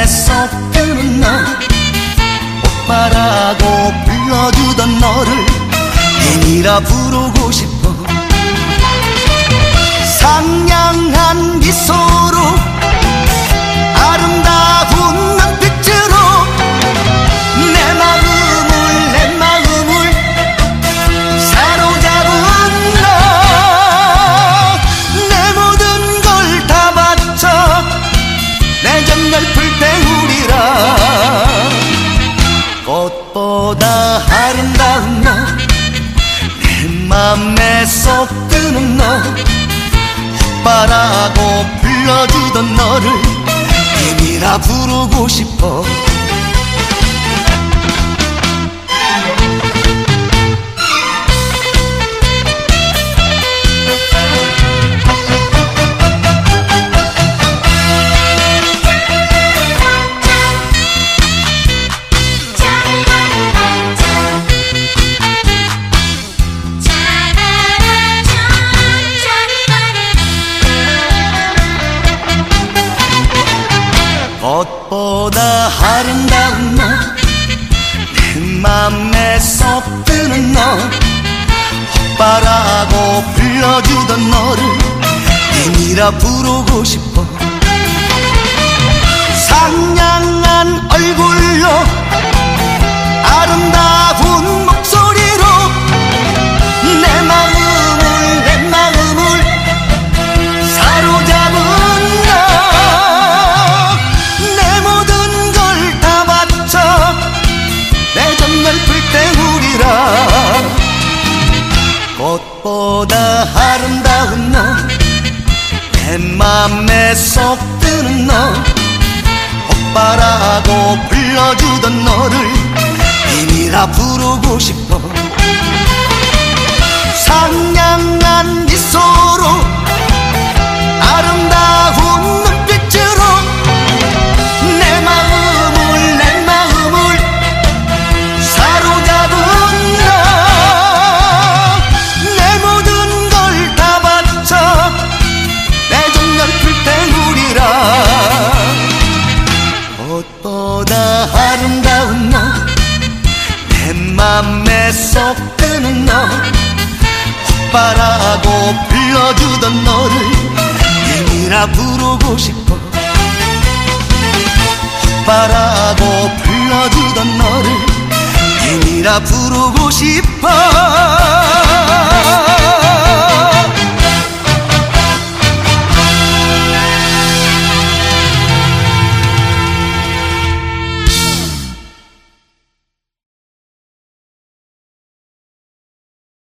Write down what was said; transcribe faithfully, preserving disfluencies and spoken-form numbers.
맘에 쏙 드는 너, 오빠라고 불러주던 너를 애니라 부르고 싶어. 상냥한 미소로 아름다운 눈빛으로 내 마음을 내 마음을 사로잡은 너, 내 모든 걸 다 바쳐 내 정열풀 때 우리라. 꽃보다 아름다운 너, 내 맘에 쏙 드는 너, 오빠라고 불러주던 너를 애니라 부르고 싶어. 꽃보다 아름다운 너, 내 맘에 쏙 드는 너, 오빠라고 불러주던 너를 애니라 부르고 싶어. 상냥한 얼굴로 아름다운 목소리로 내 마음을 내 마음을 사로잡은 꽃보다 아름다운 너, 내 맘에 쏙 드는 너, 오빠라고 불러주던 너를 애니라 부르고 싶어. 상냥한 미소로 아름다운 눈빛으로 내 마음을 내 마음을 사로잡은 꽃보다 아름다운 너, 내 맘에 쏙 드는 너, 오빠라고 불러주던 너를 애니라 부르고 싶어. 오빠라고 불러주던 너를 애니라 부르고 싶어.